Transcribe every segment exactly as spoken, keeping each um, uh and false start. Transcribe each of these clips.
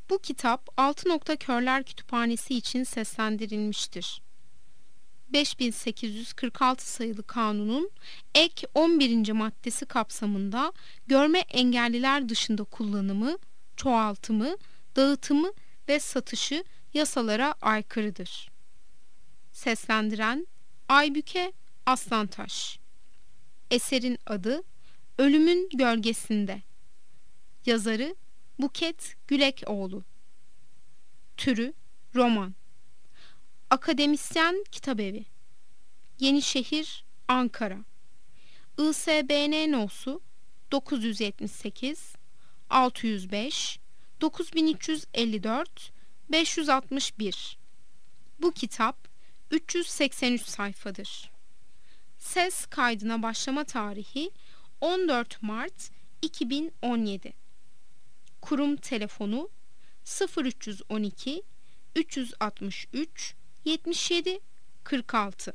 Bu kitap Altı Nokta Körler Kütüphanesi için seslendirilmiştir. beş bin sekiz yüz kırk altı sayılı kanunun ek on birinci maddesi kapsamında görme engelliler dışında kullanımı, çoğaltımı, dağıtımı ve satışı yasalara aykırıdır. Seslendiren Aybüke Aslantaş. Eserin adı Ölümün Gölgesinde. Yazarı Buket Gülekoğlu. Türü roman. Akademisyen Kitabevi. Yenişehir, Ankara. I S B N nosu dokuz yüz yetmiş sekiz altı yüz beş dokuz bin üç yüz elli dört beş yüz altmış bir. Bu kitap üç yüz seksen üç sayfadır. Ses kaydına başlama tarihi on dört Mart iki bin on yedi. Kurum telefonu sıfır üç yüz on iki üç yüz altmış üç yetmiş yedi kırk altı.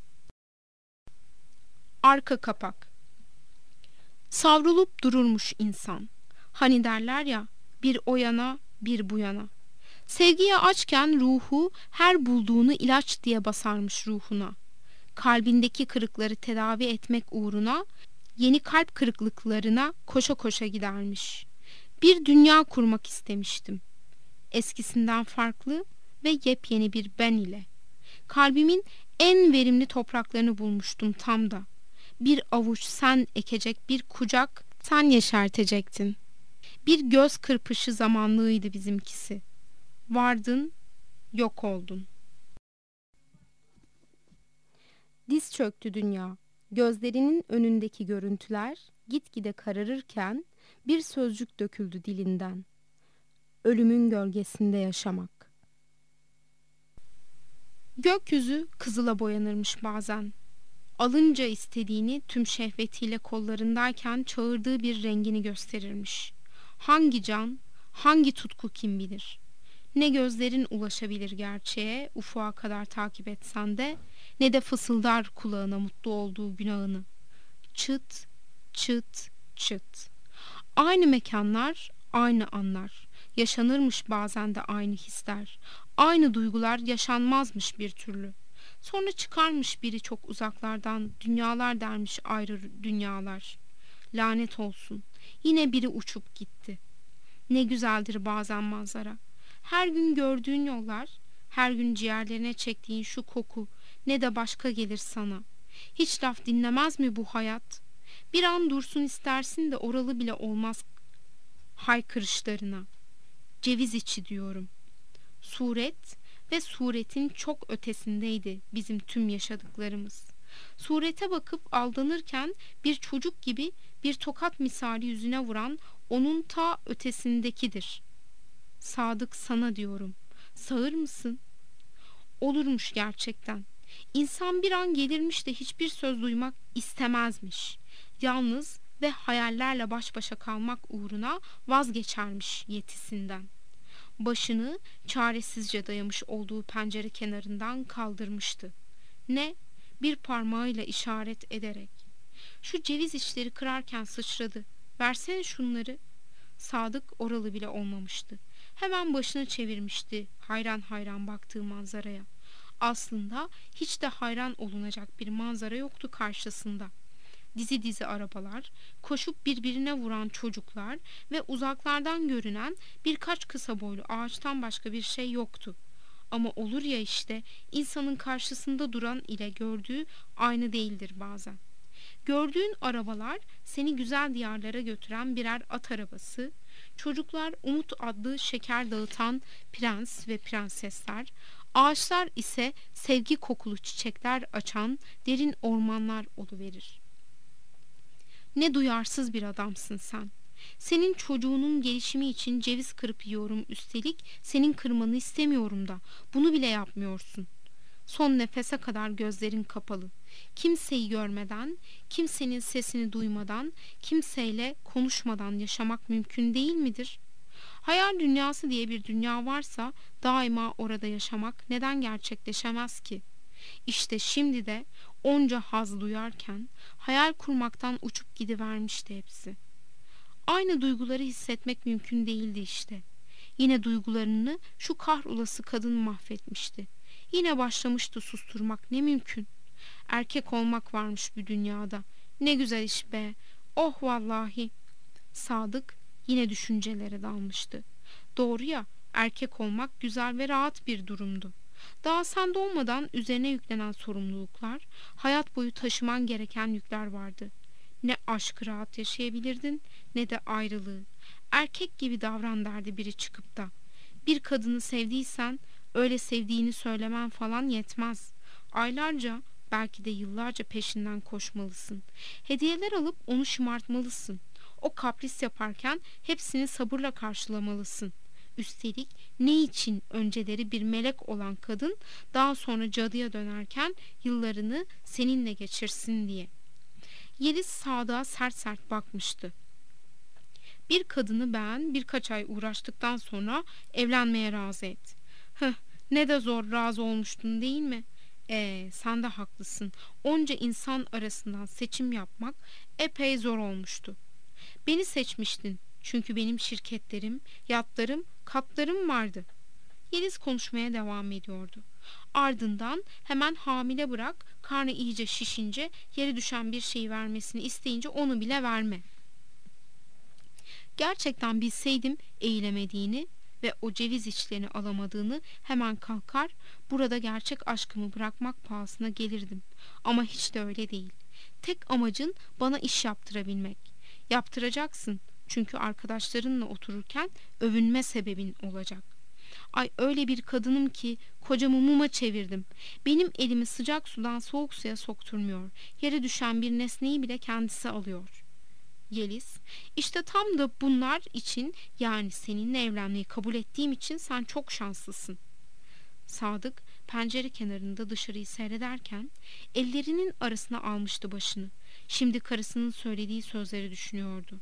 Arka kapak. Savrulup dururmuş insan. Hani derler ya, bir o yana bir bu yana. Sevgiye açken ruhu her bulduğunu ilaç diye basarmış ruhuna. Kalbindeki kırıkları tedavi etmek uğruna yeni kalp kırıklıklarına koşa koşa gidermiş. Bir dünya kurmak istemiştim. Eskisinden farklı ve yepyeni bir ben ile. Kalbimin en verimli topraklarını bulmuştum tam da. Bir avuç sen ekecek, bir kucak sen yeşertecektin. Bir göz kırpışı zamanlığıydı bizimkisi. Vardın, yok oldun. Diz çöktü dünya. Gözlerinin önündeki görüntüler gitgide kararırken bir sözcük döküldü dilinden. Ölümün gölgesinde yaşamak. Gökyüzü kızıla boyanırmış bazen. Alınca istediğini tüm şehvetiyle kollarındayken çağırdığı bir rengini gösterirmiş. Hangi can, hangi tutku kim bilir? Ne gözlerin ulaşabilir gerçeğe, ufuğa kadar takip etsen de, ne de fısıldar kulağına mutlu olduğu günahını. Çıt, çıt, çıt. Aynı mekanlar, aynı anlar. Yaşanırmış bazen de aynı hisler. Aynı duygular yaşanmazmış bir türlü. Sonra çıkarmış biri çok uzaklardan, dünyalar dermiş ayrı dünyalar. Lanet olsun, yine biri uçup gitti. Ne güzeldir bazen manzara. Her gün gördüğün yollar, her gün ciğerlerine çektiğin şu koku, ne de başka gelir sana. Hiç laf dinlemez mi bu hayat? Bir an dursun istersin de oralı bile olmaz haykırışlarına. Ceviz içi diyorum. Suret ve suretin çok ötesindeydi bizim tüm yaşadıklarımız. Surete bakıp aldanırken bir çocuk gibi bir tokat misali yüzüne vuran onun ta ötesindekidir. Sadık sana diyorum. Sağır mısın? Olurmuş gerçekten. İnsan bir an gelirmiş de hiçbir söz duymak istemezmiş. Yalnız ve hayallerle baş başa kalmak uğruna vazgeçermiş yetisinden. Başını çaresizce dayamış olduğu pencere kenarından kaldırmıştı. Ne? Bir parmağıyla işaret ederek. Şu ceviz içleri kırarken sıçradı. Versene şunları. Sadık oralı bile olmamıştı. Hemen başını çevirmişti hayran hayran baktığı manzaraya. Aslında hiç de hayran olunacak bir manzara yoktu karşısında. Dizi dizi arabalar, koşup birbirine vuran çocuklar ve uzaklardan görünen birkaç kısa boylu ağaçtan başka bir şey yoktu. Ama olur ya işte, insanın karşısında duran ile gördüğü aynı değildir bazen. Gördüğün arabalar seni güzel diyarlara götüren birer at arabası, çocuklar umut adlı şeker dağıtan prens ve prensesler, ağaçlar ise sevgi kokulu çiçekler açan derin ormanlar oluverir. Ne duyarsız bir adamsın sen. Senin çocuğunun gelişimi için ceviz kırıp yiyorum, üstelik senin kırmanı istemiyorum da bunu bile yapmıyorsun. Son nefese kadar gözlerin kapalı. Kimseyi görmeden, kimsenin sesini duymadan, kimseyle konuşmadan yaşamak mümkün değil midir? Hayal dünyası diye bir dünya varsa daima orada yaşamak neden gerçekleşemez ki? İşte şimdi de onca haz duyarken hayal kurmaktan uçup gidivermişti hepsi. Aynı duyguları hissetmek mümkün değildi işte. Yine duygularını şu kahrolası kadın mahvetmişti. Yine başlamıştı susturmak, ne mümkün. Erkek olmak varmış bu dünyada. Ne güzel iş be. Oh vallahi. Sadık yine düşüncelere dalmıştı. Doğru ya, erkek olmak güzel ve rahat bir durumdu. Daha sen doğmadan üzerine yüklenen sorumluluklar, hayat boyu taşıman gereken yükler vardı. Ne aşkı rahat yaşayabilirdin, ne de ayrılığı. Erkek gibi davran derdi biri çıkıp da. Bir kadını sevdiysen öyle sevdiğini söylemen falan yetmez. Aylarca, belki de yıllarca peşinden koşmalısın. Hediyeler alıp onu şımartmalısın. O kapris yaparken hepsini sabırla karşılamalısın. Üstelik ne için önceleri bir melek olan kadın daha sonra cadıya dönerken yıllarını seninle geçirsin diye. Yeliz Sadık'a sert sert bakmıştı. Bir kadını beğen, birkaç ay uğraştıktan sonra evlenmeye razı et. Hıh, ne de zor razı olmuştun değil mi? Ee, sen de haklısın. Onca insan arasından seçim yapmak epey zor olmuştu. Beni seçmiştin. Çünkü benim şirketlerim, yatlarım, katlarım vardı. Yeliz konuşmaya devam ediyordu. Ardından hemen hamile bırak, karnı iyice şişince, yere düşen bir şeyi vermesini isteyince onu bile verme. Gerçekten bilseydim eğilemediğini ve o ceviz içlerini alamadığını hemen kalkar, burada gerçek aşkımı bırakmak pahasına gelirdim. Ama hiç de öyle değil. Tek amacın bana iş yaptırabilmek. Yaptıracaksın. Çünkü arkadaşlarınla otururken övünme sebebin olacak. Ay öyle bir kadınım ki kocamı muma çevirdim. Benim elimi sıcak sudan soğuk suya sokturmuyor. Yere düşen bir nesneyi bile kendisi alıyor. Yeliz, işte tam da bunlar için, yani seninle evlenmeyi kabul ettiğim için sen çok şanslısın. Sadık pencere kenarında dışarıyı seyrederken ellerinin arasına almıştı başını. Şimdi karısının söylediği sözleri düşünüyordu.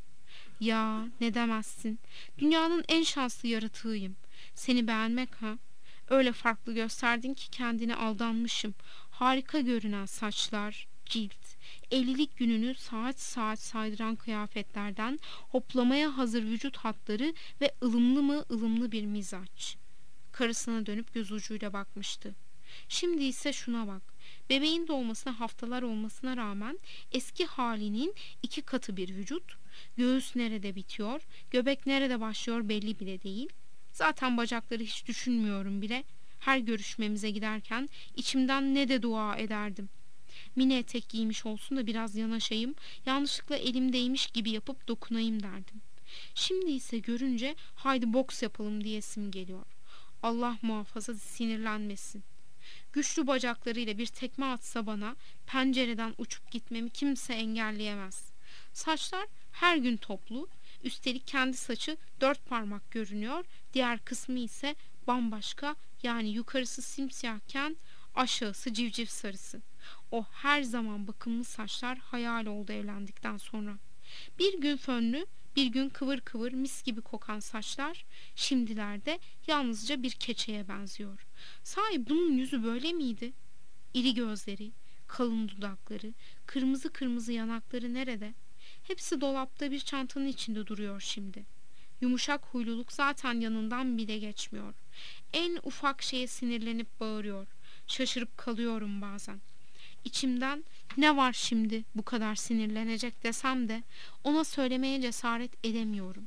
Ya ne demezsin, dünyanın en şanslı yaratığıyım. Seni beğenmek ha? Öyle farklı gösterdin ki kendine aldanmışım. Harika görünen saçlar, cilt, evlilik gününü saat saat saydıran kıyafetlerden hoplamaya hazır vücut hatları ve ılımlı mı ılımlı bir mizaç. Karısına dönüp göz ucuyla bakmıştı. Şimdi ise şuna bak. Bebeğin doğmasına haftalar olmasına rağmen eski halinin iki katı bir vücut. Göğüs nerede bitiyor, göbek nerede başlıyor belli bile değil. Zaten bacakları hiç düşünmüyorum bile. Her görüşmemize giderken içimden ne de dua ederdim. Mini etek giymiş olsun da biraz yanaşayım, yanlışlıkla elimdeymiş gibi yapıp dokunayım derdim. Şimdi ise görünce haydi boks yapalım diyesim geliyor. Allah muhafaza sinirlenmesin. Güçlü bacaklarıyla bir tekme atsa bana, pencereden uçup gitmemi kimse engelleyemez. Saçlar her gün toplu, üstelik kendi saçı dört parmak görünüyor, diğer kısmı ise bambaşka, yani yukarısı simsiyahken aşağısı civciv sarısı. O her zaman bakımlı saçlar hayal oldu evlendikten sonra. Bir gün fönlü, bir gün kıvır kıvır mis gibi kokan saçlar şimdilerde yalnızca bir keçeye benziyor. Sahi bunun yüzü böyle miydi? İri gözleri, kalın dudakları, kırmızı kırmızı yanakları nerede? Hepsi dolapta bir çantanın içinde duruyor şimdi. Yumuşak huyluluk zaten yanından bile geçmiyor. En ufak şeye sinirlenip bağırıyor. Şaşırıp kalıyorum bazen. İçimden ne var şimdi bu kadar sinirlenecek desem de ona söylemeye cesaret edemiyorum.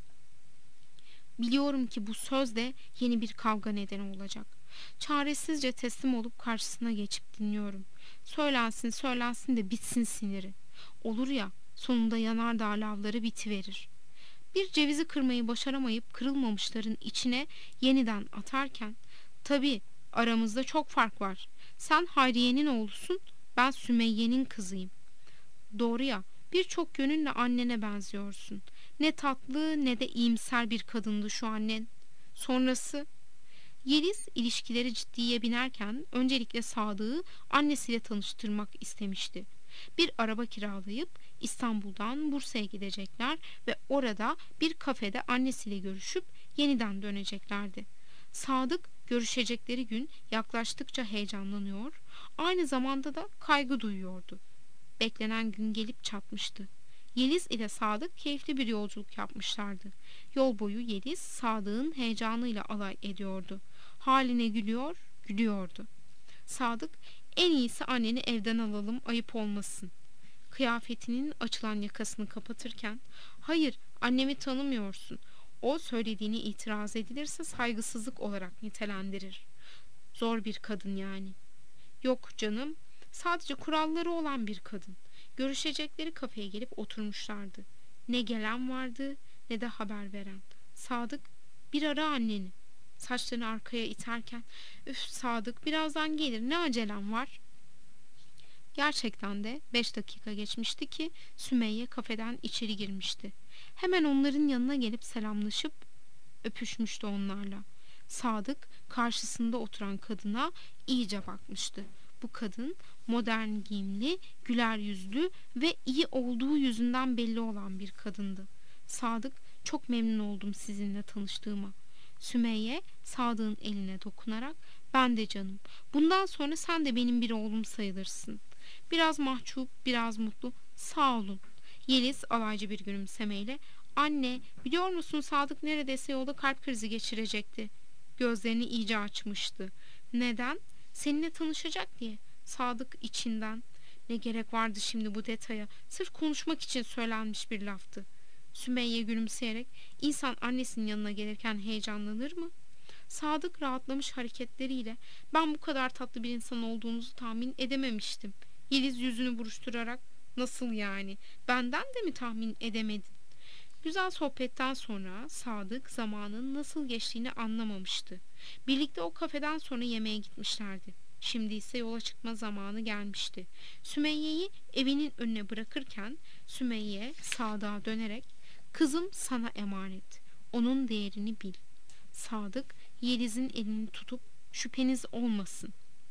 Biliyorum ki bu söz de yeni bir kavga nedeni olacak. Çaresizce teslim olup karşısına geçip dinliyorum. Söylensin söylensin de bitsin siniri. Olur ya, sonunda yanardağ lavları bitiverir. Bir cevizi kırmayı başaramayıp kırılmamışların içine yeniden atarken, tabii aramızda çok fark var. Sen Hayriye'nin oğlusun, ben Sümeyye'nin kızıyım. Doğru ya, birçok yönünle annene benziyorsun. Ne tatlı ne de iyimser bir kadındı şu annen. Sonrası? Yeliz ilişkileri ciddiye binerken öncelikle Sadık'ı annesiyle tanıştırmak istemişti. Bir araba kiralayıp İstanbul'dan Bursa'ya gidecekler ve orada bir kafede annesiyle görüşüp yeniden döneceklerdi. Sadık görüşecekleri gün yaklaştıkça heyecanlanıyor, aynı zamanda da kaygı duyuyordu. Beklenen gün gelip çatmıştı. Yeliz ile Sadık keyifli bir yolculuk yapmışlardı. Yol boyu Yeliz Sadık'ın heyecanıyla alay ediyordu. Haline gülüyor, gülüyordu. Sadık, en iyisi anneni evden alalım, ayıp olmasın. Kıyafetinin açılan yakasını kapatırken, hayır, annemi tanımıyorsun. O söylediğini itiraz edilirse saygısızlık olarak nitelendirir. Zor bir kadın yani. Yok canım, sadece kuralları olan bir kadın. Görüşecekleri kafeye gelip oturmuşlardı. Ne gelen vardı ne de haber veren. Sadık, bir ara anneni. Saçlarını arkaya iterken, üf Sadık, birazdan gelir, ne acelem var? Gerçekten de beş dakika geçmişti ki Sümeyye kafeden içeri girmişti. Hemen onların yanına gelip selamlaşıp öpüşmüştü onlarla. Sadık karşısında oturan kadına iyice bakmıştı. Bu kadın modern giyimli, güler yüzlü ve iyi olduğu yüzünden belli olan bir kadındı. Sadık, çok memnun oldum sizinle tanıştığıma. Sümeyye Sadık'ın eline dokunarak, ben de canım, bundan sonra sen de benim bir oğlum sayılırsın. Biraz mahcup, biraz mutlu, sağ olun. Yeliz alaycı bir gülümsemeyle, anne, biliyor musun Sadık neredeyse yolda kalp krizi geçirecekti. Gözlerini iyice açmıştı. Neden? Seninle tanışacak diye. Sadık içinden, ne gerek vardı şimdi bu detaya, sırf konuşmak için söylenmiş bir laftı. Sümeyye gülümseyerek, insan annesinin yanına gelirken heyecanlanır mı? Sadık rahatlamış hareketleriyle, ben bu kadar tatlı bir insan olduğunuzu tahmin edememiştim. Yeliz yüzünü buruşturarak, nasıl yani, benden de mi tahmin edemedin? Güzel sohbetten sonra Sadık zamanın nasıl geçtiğini anlamamıştı. Birlikte o kafeden sonra yemeğe gitmişlerdi. Şimdi ise yola çıkma zamanı gelmişti. Sümeyye'yi evinin önüne bırakırken Sümeyye Sadık'a dönerek, kızım sana emanet. Onun değerini bil. Sadık Yeliz'in elini tutup, şüpheniz olmasın.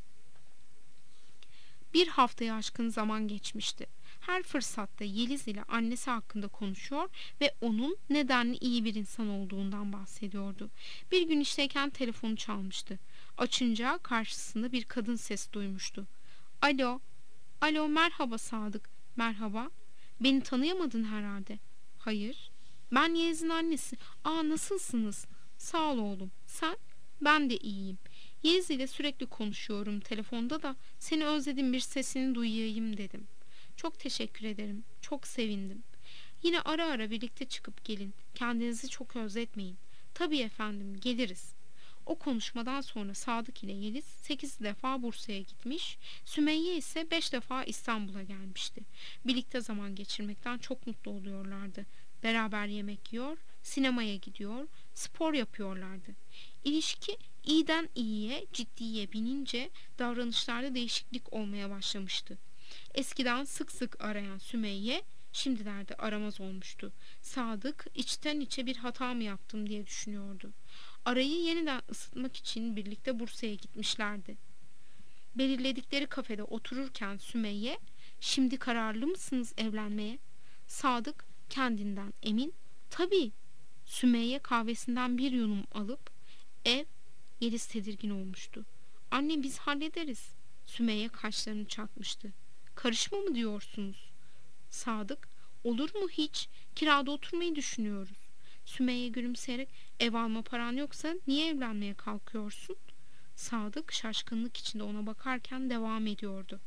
Bir haftaya aşkın zaman geçmişti. Her fırsatta Yeliz ile annesi hakkında konuşuyor ve onun nedenli iyi bir insan olduğundan bahsediyordu. Bir gün işteyken telefonu çalmıştı. Açınca karşısında bir kadın sesi duymuştu. Alo, alo merhaba Sadık, merhaba. Beni tanıyamadın herhalde. Hayır, ben Yeliz'in annesi. Aa nasılsınız? Sağ ol oğlum, sen? Ben de iyiyim. Yeliz ile sürekli konuşuyorum telefonda da seni özledim bir sesini duyayım dedim. Çok teşekkür ederim. Çok sevindim. Yine ara ara birlikte çıkıp gelin. Kendinizi çok özletmeyin. Tabii efendim geliriz. O konuşmadan sonra Sadık ile Yeliz sekiz defa Bursa'ya gitmiş, Sümeyye ise beş defa İstanbul'a gelmişti. Birlikte zaman geçirmekten çok mutlu oluyorlardı. Beraber yemek yiyor, sinemaya gidiyor, spor yapıyorlardı. İlişki iyiden iyiye, ciddiye binince davranışlarda değişiklik olmaya başlamıştı. Eskiden sık sık arayan Sümeyye şimdilerde aramaz olmuştu. Sadık içten içe bir hata mı yaptım diye düşünüyordu. Arayı yeniden ısıtmak için birlikte Bursa'ya gitmişlerdi. Belirledikleri kafede otururken Sümeyye, şimdi kararlı mısınız evlenmeye? Sadık kendinden emin, tabii. Sümeyye kahvesinden bir yudum alıp, ev, Yeliz tedirgin olmuştu. Anne biz hallederiz. Sümeyye kaşlarını çatmıştı. Karışma mı diyorsunuz? Sadık, olur mu hiç? Kirada oturmayı düşünüyoruz. Sümeyye gülümseyerek, ev alma paran yoksa niye evlenmeye kalkıyorsun? Sadık şaşkınlık içinde ona bakarken devam ediyordu.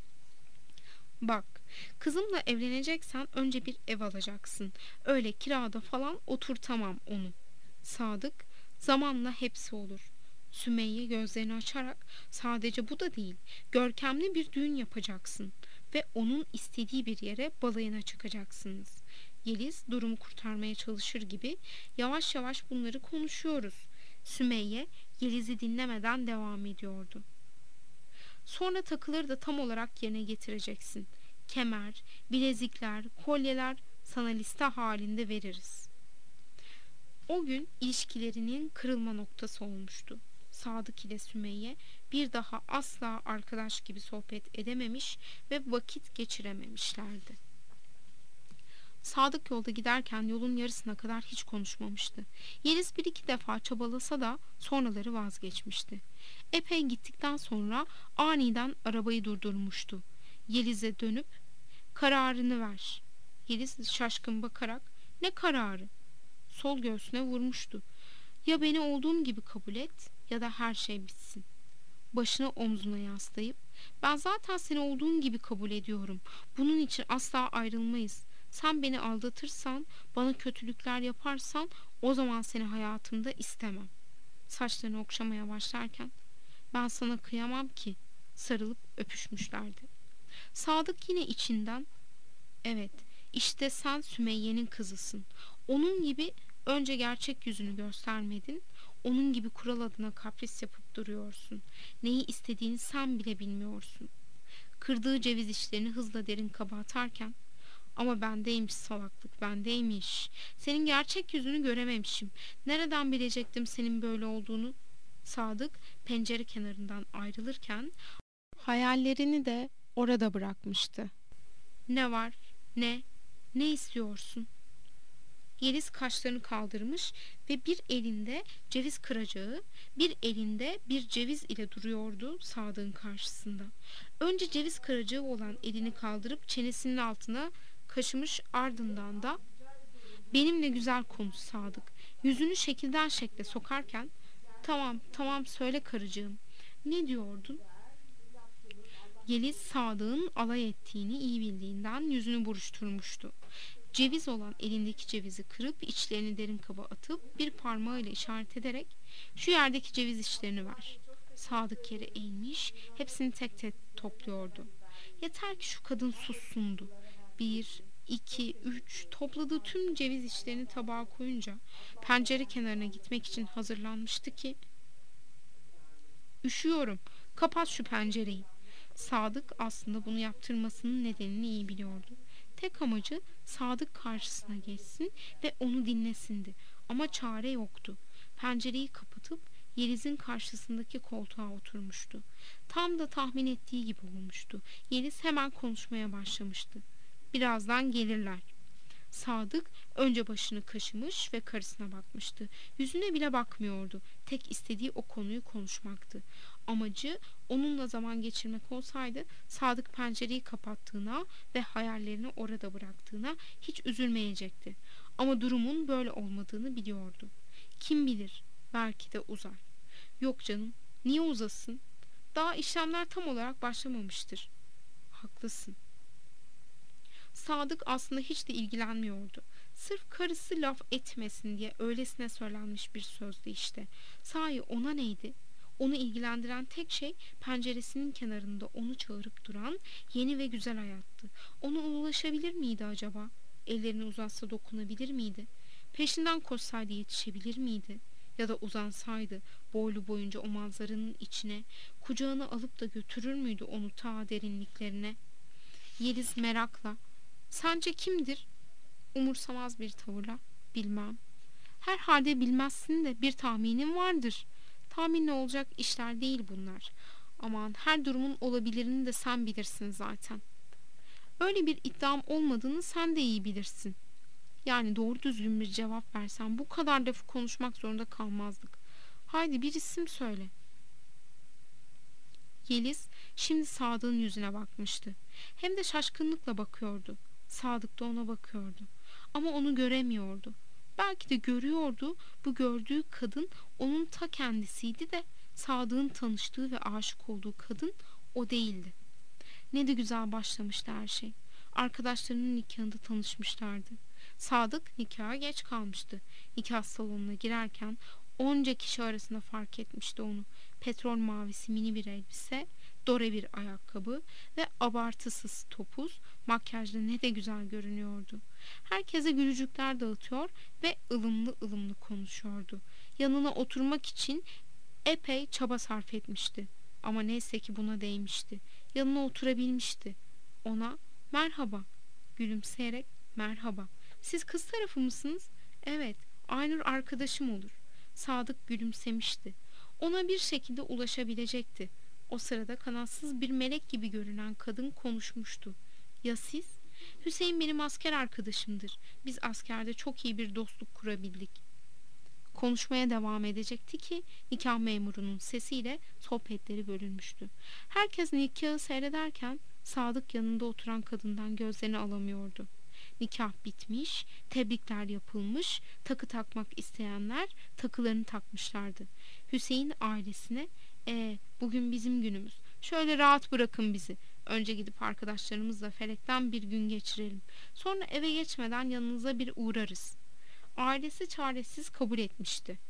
Bak, kızımla evleneceksen önce bir ev alacaksın. Öyle kirada falan oturtamam onu. Sadık, zamanla hepsi olur. Sümeyye gözlerini açarak, sadece bu da değil, görkemli bir düğün yapacaksın ve onun istediği bir yere balayına çıkacaksınız. Yeliz durumu kurtarmaya çalışır gibi, yavaş yavaş bunları konuşuyoruz. Sümeyye Yeliz'i dinlemeden devam ediyordu. Sonra takıları da tam olarak yerine getireceksin. Kemer, bilezikler, kolyeler sana liste halinde veririz. O gün ilişkilerinin kırılma noktası olmuştu. Sadık ile Sümeyye bir daha asla arkadaş gibi sohbet edememiş ve vakit geçirememişlerdi. Sadık yolda giderken yolun yarısına kadar hiç konuşmamıştı. Yeliz bir iki defa çabalasa da sonraları vazgeçmişti. Epey gittikten sonra aniden arabayı durdurmuştu. Yeliz'e dönüp, kararını ver. Yeliz şaşkın bakarak, ne kararı? Sol göğsüne vurmuştu. Ya beni olduğum gibi kabul et ya da her şey bitsin. Başını omzuna yaslayıp, ben zaten seni olduğun gibi kabul ediyorum. Bunun için asla ayrılmayız. Sen beni aldatırsan, bana kötülükler yaparsan o zaman seni hayatımda istemem. Saçlarını okşamaya başlarken, ben sana kıyamam ki. Sarılıp öpüşmüşlerdi. Sadık yine içinden, evet, işte sen Sümeyye'nin kızısın. Onun gibi önce gerçek yüzünü göstermedin. Onun gibi kural adına kapris yapıp duruyorsun. Neyi istediğini sen bile bilmiyorsun. Kırdığı ceviz işlerini hızla derin kaba atarken, ama bendeymiş salaklık, bendeymiş. Senin gerçek yüzünü görememişim. Nereden bilecektim senin böyle olduğunu? Sadık pencere kenarından ayrılırken hayallerini de orada bırakmıştı. Ne var? Ne? Ne istiyorsun? Yeliz kaşlarını kaldırmış ve bir elinde ceviz kıracağı, bir elinde bir ceviz ile duruyordu Sadık'ın karşısında. Önce ceviz kıracağı olan elini kaldırıp çenesinin altına kaşımış, ardından da benimle güzel konuş Sadık. Yüzünü şekilden şekle sokarken, tamam tamam söyle karıcığım, ne diyordun? Yeliz Sadık'ın alay ettiğini iyi bildiğinden yüzünü buruşturmuştu. Ceviz olan elindeki cevizi kırıp içlerini derin kaba atıp bir parmağıyla işaret ederek, şu yerdeki ceviz içlerini ver. Sadık yere eğilmiş, hepsini tek tek topluyordu. Yeter ki şu kadın sussundu. Bir, iki, üç, topladığı tüm ceviz içlerini tabağa koyunca pencere kenarına gitmek için hazırlanmıştı ki, üşüyorum, kapat şu pencereyi. Sadık aslında bunu yaptırmasının nedenini iyi biliyordu. Tek amacı Sadık karşısına geçsin ve onu dinlesindi. Ama çare yoktu. Pencereyi kapatıp Yeliz'in karşısındaki koltuğa oturmuştu. Tam da tahmin ettiği gibi olmuştu. Yeliz hemen konuşmaya başlamıştı. Birazdan gelirler. Sadık önce başını kaşımış ve karısına bakmıştı. Yüzüne bile bakmıyordu. Tek istediği o konuyu konuşmaktı. Amacı onunla zaman geçirmek olsaydı Sadık pencereyi kapattığına ve hayallerini orada bıraktığına hiç üzülmeyecekti. Ama durumun böyle olmadığını biliyordu. Kim bilir, belki de uzar. Yok canım, niye uzasın? Daha işlemler tam olarak başlamamıştır. Haklısın. Sadık aslında hiç de ilgilenmiyordu. Sırf karısı laf etmesin diye öylesine söylenmiş bir sözdü işte. Sahi ona neydi? Onu ilgilendiren tek şey penceresinin kenarında onu çağırıp duran yeni ve güzel hayattı. Ona ulaşabilir miydi acaba? Ellerini uzatsa dokunabilir miydi? Peşinden koşsaydı yetişebilir miydi? Ya da uzansaydı boylu boyunca o manzaranın içine, kucağına alıp da götürür müydü onu ta derinliklerine? Yeliz merakla, sence kimdir? Umursamaz bir tavırla, bilmem. Herhalde bilmezsin de bir tahminin vardır. Tahminle olacak işler değil bunlar. Aman, her durumun olabilirini de sen bilirsin zaten. Öyle bir iddiam olmadığını sen de iyi bilirsin. Yani doğru düzgün bir cevap versen bu kadar lafı konuşmak zorunda kalmazdık. Haydi bir isim söyle. Yeliz şimdi Sadık'ın yüzüne bakmıştı. Hem de şaşkınlıkla bakıyordu. Sadık da ona bakıyordu. Ama onu göremiyordu. Belki de görüyordu, bu gördüğü kadın onun ta kendisiydi de Sadık'ın tanıştığı ve aşık olduğu kadın o değildi. Ne de güzel başlamıştı her şey. Arkadaşlarının nikahında tanışmışlardı. Sadık nikaha geç kalmıştı. Nikah salonuna girerken onca kişi arasında fark etmişti onu. Petrol mavisi mini bir elbise, dore bir ayakkabı ve abartısız topuz, makyajla ne de güzel görünüyordu. Herkese gülücükler dağıtıyor ve ılımlı ılımlı konuşuyordu. Yanına oturmak için epey çaba sarf etmişti. Ama neyse ki buna değmişti. Yanına oturabilmişti. Ona merhaba, gülümseyerek merhaba. Siz kız tarafı mısınız? Evet, Aynur arkadaşım olur. Sadık gülümsemişti. Ona bir şekilde ulaşabilecekti. O sırada kanatsız bir melek gibi görünen kadın konuşmuştu. Ya siz? Hüseyin benim asker arkadaşımdır. Biz askerde çok iyi bir dostluk kurabildik. Konuşmaya devam edecekti ki nikah memurunun sesiyle sohbetleri bölünmüştü. Herkes nikahı seyrederken Sadık yanında oturan kadından gözlerini alamıyordu. Nikah bitmiş, tebrikler yapılmış, takı takmak isteyenler takılarını takmışlardı. Hüseyin ailesine e, bugün bizim günümüz. Şöyle rahat bırakın bizi. Önce gidip arkadaşlarımızla felekten bir gün geçirelim. Sonra eve geçmeden yanınıza bir uğrarız. Ailesi çaresiz kabul etmişti.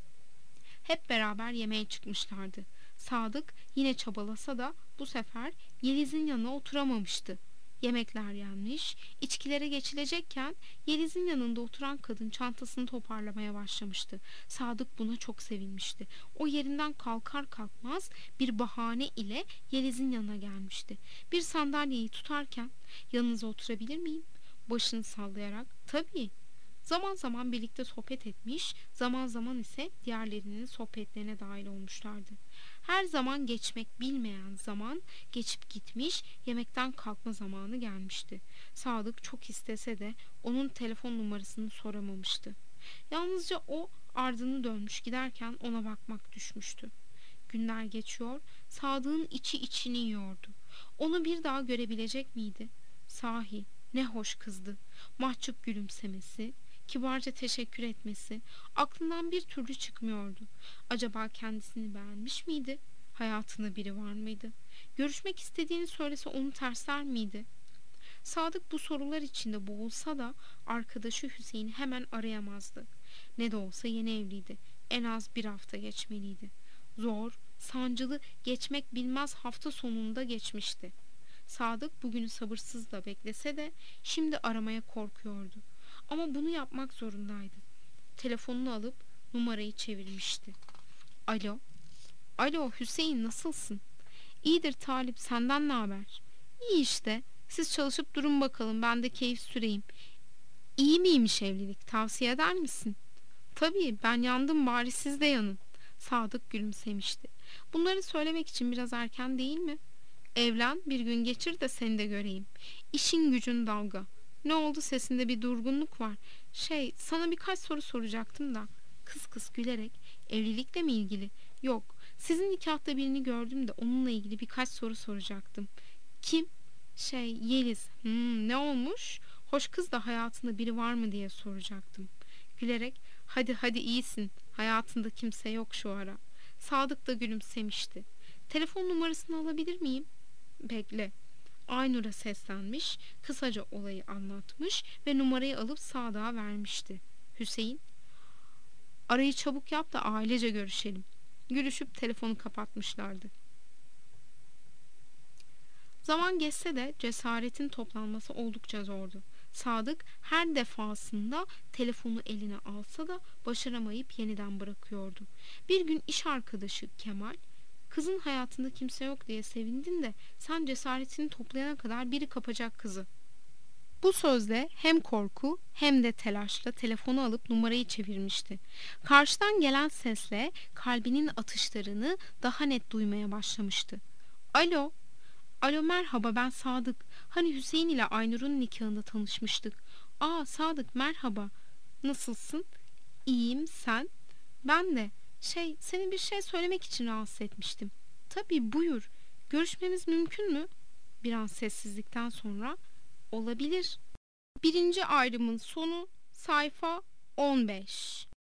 Hep beraber yemeğe çıkmışlardı. Sadık yine çabalasa da bu sefer Yeliz'in yanına oturamamıştı. Yemekler yenmiş, içkilere geçilecekken Yeliz'in yanında oturan kadın çantasını toparlamaya başlamıştı. Sadık buna çok sevinmişti. O yerinden kalkar kalkmaz bir bahane ile Yeliz'in yanına gelmişti. Bir sandalyeyi tutarken yanınıza oturabilir miyim? Başını sallayarak tabii. Zaman zaman birlikte sohbet etmiş, zaman zaman ise diğerlerinin sohbetlerine dahil olmuşlardı. Her zaman geçmek bilmeyen zaman geçip gitmiş, yemekten kalkma zamanı gelmişti. Sadık çok istese de onun telefon numarasını soramamıştı. Yalnızca o ardını dönmüş giderken ona bakmak düşmüştü. Günler geçiyor, Sadık'ın içi içini yiyordu. Onu bir daha görebilecek miydi? Sahi ne hoş kızdı. Mahcup gülümsemesi, kibarca teşekkür etmesi aklından bir türlü çıkmıyordu. Acaba kendisini beğenmiş miydi? Hayatında biri var mıydı? Görüşmek istediğini söylese onu tersler miydi? Sadık bu sorular içinde boğulsa da arkadaşı Hüseyin'i hemen arayamazdı. Ne de olsa yeni evliydi. En az bir hafta geçmeliydi. Zor, sancılı, geçmek bilmez hafta sonunda geçmişti. Sadık bugünü sabırsızla beklese de şimdi aramaya korkuyordu. Ama bunu yapmak zorundaydı. Telefonunu alıp numarayı çevirmişti. Alo. Alo Hüseyin, nasılsın? İyidir Talip, senden ne haber? İyi işte. Siz çalışıp durun bakalım, ben de keyif süreyim. İyi miymiş evlilik, tavsiye eder misin? Tabii, ben yandım, bari siz de yanın. Sadık gülümsemişti. Bunları söylemek için biraz erken değil mi? Evlen, bir gün geçir de seni de göreyim. İşin gücün dalga. Ne oldu, sesinde bir durgunluk var. Şey, sana birkaç soru soracaktım da. Kıs kıs gülerek, evlilikle mi ilgili? Yok, sizin nikahta birini gördüm de onunla ilgili birkaç soru soracaktım. Kim? Şey, Yeliz. Hmm, ne olmuş? Hoş kız da hayatında biri var mı diye soracaktım. Gülerek, hadi hadi iyisin. Hayatında kimse yok şu ara. Sadık da gülümsemişti. Telefon numarasını alabilir miyim? Bekle. Aynur'a seslenmiş, kısaca olayı anlatmış ve numarayı alıp Sadık'a vermişti. Hüseyin, arayı çabuk yap da ailece görüşelim. Gülüşüp telefonu kapatmışlardı. Zaman geçse de cesaretin toplanması oldukça zordu. Sadık her defasında telefonu eline alsa da başaramayıp yeniden bırakıyordu. Bir gün iş arkadaşı Kemal, kızın hayatında kimse yok diye sevindin de sen cesaretini toplayana kadar biri kapacak kızı. Bu sözle hem korku hem de telaşla telefonu alıp numarayı çevirmişti. Karşıdan gelen sesle kalbinin atışlarını daha net duymaya başlamıştı. Alo, alo merhaba, ben Sadık. Hani Hüseyin ile Aynur'un nikahında tanışmıştık. Aa Sadık, merhaba. Nasılsın? İyiyim, sen? Ben de. Şey, seni bir şey söylemek için rahatsız etmiştim. Tabii, buyur. Görüşmemiz mümkün mü? Bir an sessizlikten sonra olabilir. Birinci ayrımın sonu, sayfa on beş.